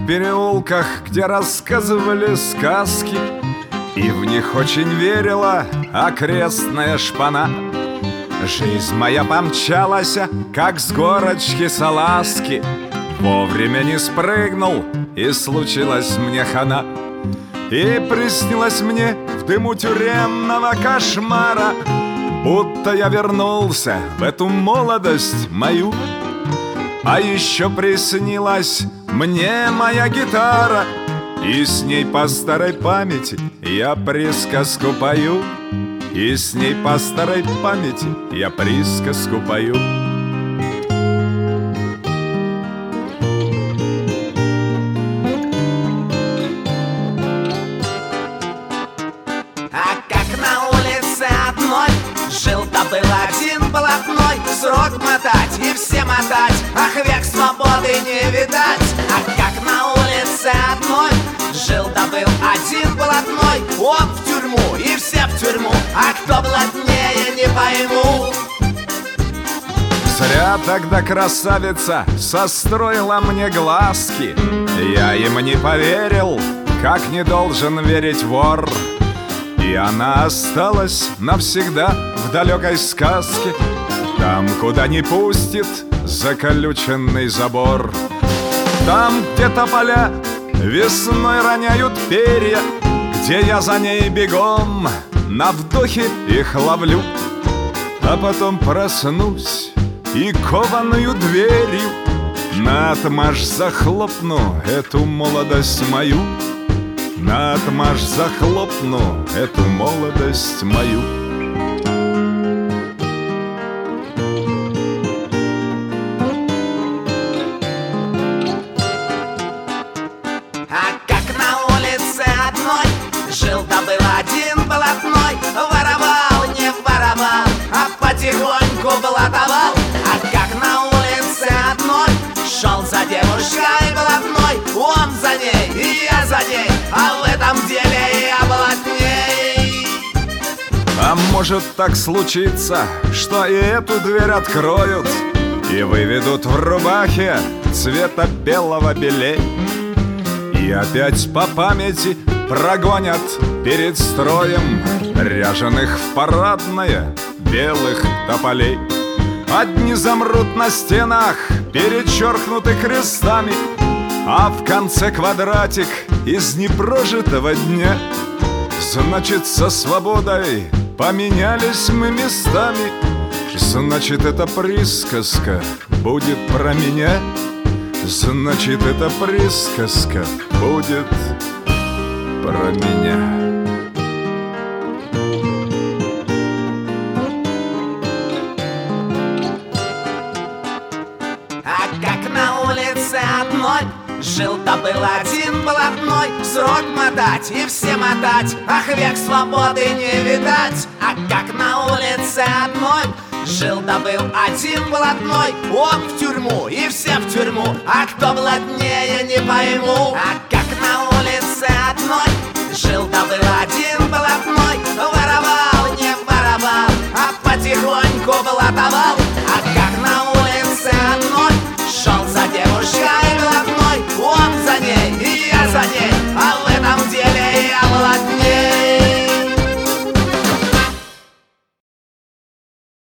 темных переулках, где рассказывали сказки, и в них очень верила окрестная шпана. Жизнь моя помчалась, как с горочки салазки. Вовремя не спрыгнул, и случилась мне хана. И приснилось мне в дыму тюремного кошмара, будто я вернулся в эту молодость мою. А еще приснилась мне моя гитара, и с ней по старой памяти я присказку пою. И с ней по старой памяти я присказку пою. А как на улице одной жил-то был один блатной, срок мотать и все мотать, ах, век свободы не видать. А как на улице одной жил-то был один блатной, он в тюрьму и все в тюрьму, а кто блатнее, не пойму. Зря тогда красавица состроила мне глазки. Я им не поверил, как не должен верить вор. И она осталась навсегда в далекой сказке, там, куда не пустит заколюченный забор. Там, где тополя весной роняют перья, где я за ней бегом на вдохе их ловлю. А потом проснусь и кованую дверью наотмашь захлопну эту молодость мою. Наотмашь захлопну эту молодость мою. А как на улице одной жил-то был один блатной, воровал, не воровал, а потихоньку блатовал. А как на улице одной шел за девушкой блатной, он за ней, и я за ней, а в этом деле я блатней. А может так случиться, что и эту дверь откроют и выведут в рубахе цвета белого белей, и опять по памяти прогонят перед строем ряженых в парадное белых тополей. Одни замрут на стенах, перечеркнуты крестами, а в конце квадратик из непрожитого дня. Значит, со свободой поменялись мы местами. Значит, эта присказка будет про меня. Значит, эта присказка будет про меня. А как на улице одной жил-то был один блатной, срок мотать и все мотать, ах, век свободы не видать. А как на улице одной жил-то был один блатной, он в тюрьму и все в тюрьму, а кто блатнее, не пойму. А как на улице одной